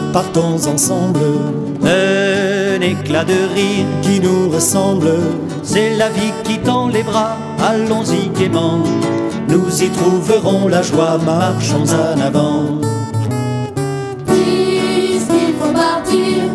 partons ensemble. Un éclat de rire qui nous ressemble, c'est la vie qui tend les bras, allons-y gaiement. nous y trouverons la joie, marchons en avant. Puisqu'il faut partir,